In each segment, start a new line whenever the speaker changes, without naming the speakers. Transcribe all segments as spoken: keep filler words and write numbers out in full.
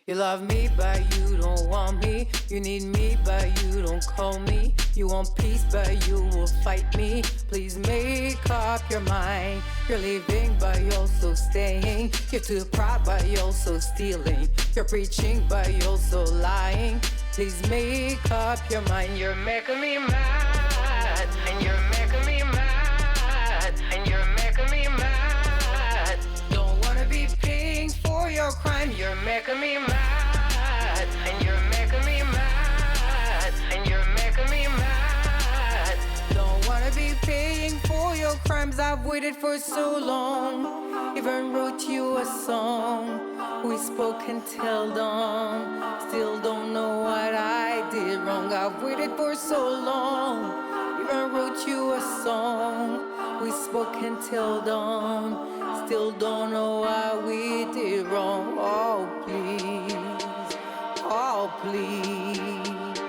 You love me, but you don't want me. You need me, but you don't call me. You want peace, but you will fight me. Please make up your mind. You're leaving, but you're also staying. You're too proud, but you're also stealing. You're preaching, but you're also lying. Please make up your mind. You're making me mad, and you're making me mad, and you're making me mad. Don't wanna be paying for your crime. You're making me mad, and you're making me mad, and you're making me mad. Don't wanna be paying for your crimes. I've waited for so long. Even wrote you a song. We spoke until dawn. Still don't know what I did wrong. I've waited for so long. Even wrote you a song. We spoke until dawn. Still don't know what we did wrong. Oh please, oh please,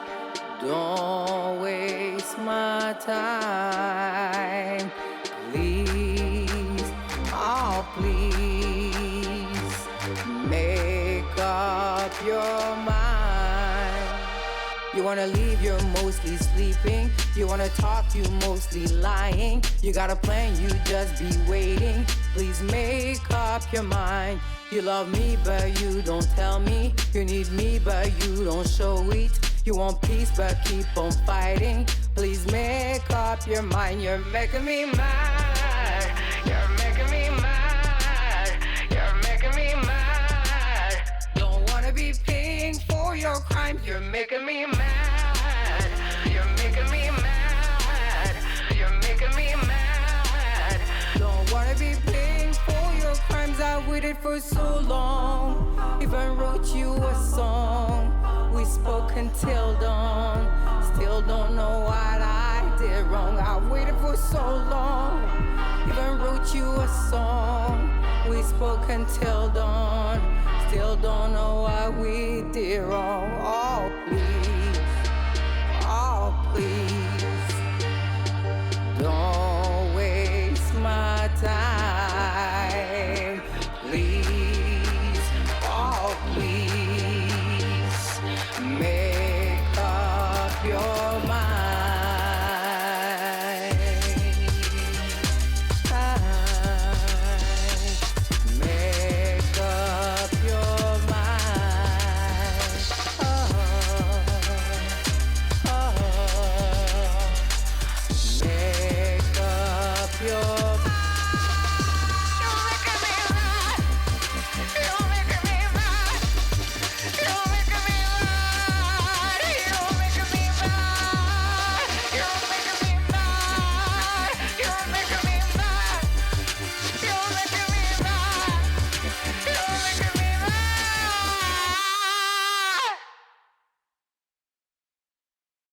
don't waste my time. Please, oh please, make up your mind. You wanna leave, you're mostly sleeping. You wanna talk, you mostly lying. You got a plan, you just be waiting. Please make up your mind. You love me, but you don't tell me. You need me, but you don't show it. You want peace, but keep on fighting. Please make up your mind. You're making me mad. You're making me mad. You're making me mad. Don't wanna be paying for your crime. You're making me mad. You're making me mad. You're making me mad. Don't wanna be paying for your crimes. I waited for so long. Even wrote you a song. We spoke until dawn. Still don't know what I did wrong. I waited for so long. Even wrote you a song. We spoke until dawn. Still don't know what we did wrong. Oh.